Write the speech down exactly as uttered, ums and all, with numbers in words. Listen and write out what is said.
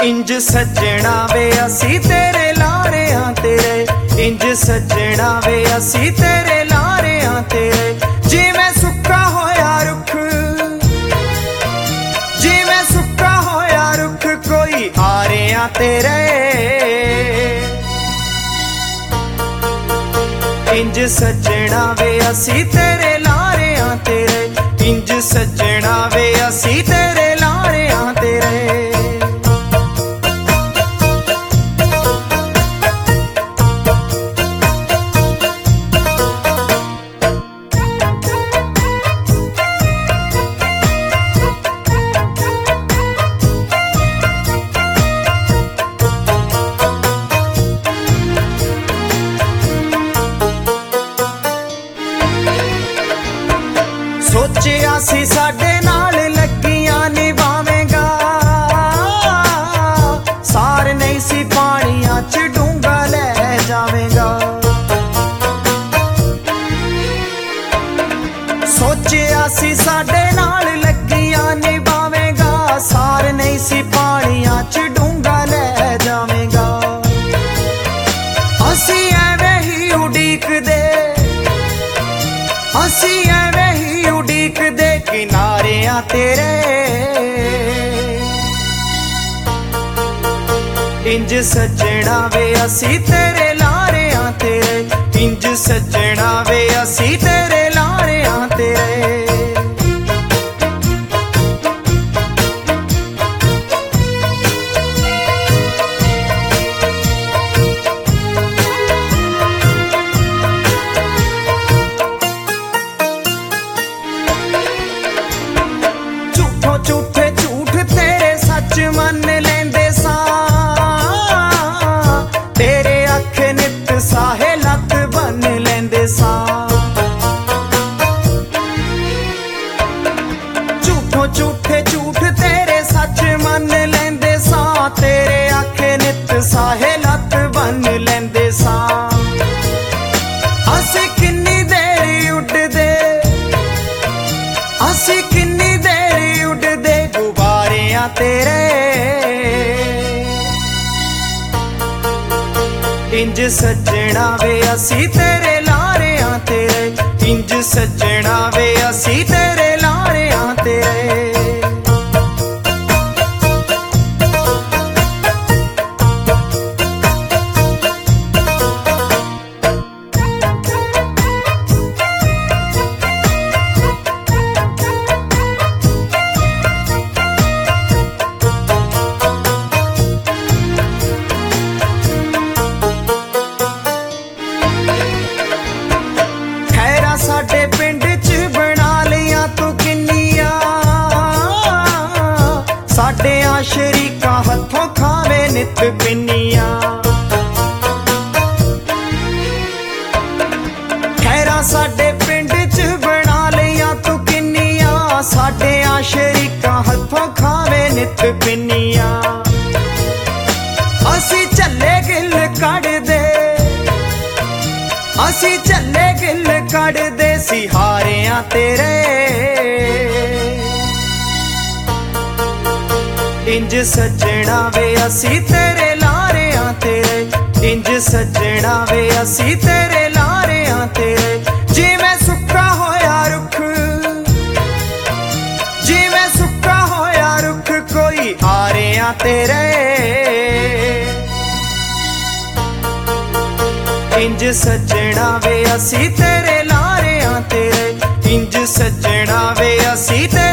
इंज सजना वे असी तेरे लारे हाँ तेरे, इंज सजना वे असी तेरे लारे हाँ तेरे। जिवें सुक्का होया रुख, जिवें सुक्का होया रुख कोई आ रहे हाँ तेरे। इंज सजना वे असी तेरे लारे हाँ तेरे, इंज सजना वे असी तेरे लारे हाँ तेरे। सोचिया सी साडे नाल लगियां निभावेगा, सार नहीं सी पानियां च डूंगा ले जावेगा। सोचिया सी साडे नाल लगियां निभावेगा, सार नहीं सी पानियां च डूंगा ले जावेगा। असी एवें ही उड़ीक दे, असी एवें ही उड़ीक दे किनारे आ तेरे। इंज सजना वे असी तेरे लारे आ तेरे, इंज सजना वे असी तेरे लारे आ तेरे। झूठे झूठ तेरे सच मन लेंदे सा, तेरे अख नित साहे लत बन लेंदे सा। झूठो झूठे झूठ तेरे सच मन लेंदे सा, तेरे अख नित साहे लत बन लेंदे सा। असी किन्नी देर उड़दे, असी किन्नी देर उड़दे गुबारे आ तेरे। इंज सजना वे असी तेरे लारे आ तेरे, इंज सजना वे असी तेरे लारे आ तेरे। साडे पिंड च बना लिया तू किन्निया, साडे आ शरीका हथों खावे नित पिन्निया। खैरा साडे पिंड च बना लिया तू किन्निया, साडे आ शरीका हथों खावे नित पिन्निया। असी चले गिल कड़ दे, असी चले गिल कड़ दे सिहारे आ तेरे। इंज सजना वे असी तेरे लारे आ तेरे, इंज सजना वे असी तेरे लारे आ तेरे। जिवें सुक्का होया रुख, जिवें सुक्का होया रुख कोई आ रहे आ तेरे। इंज सजना वे असी तेरे लारे आ तेरे, इंज सजना वे असी तेरे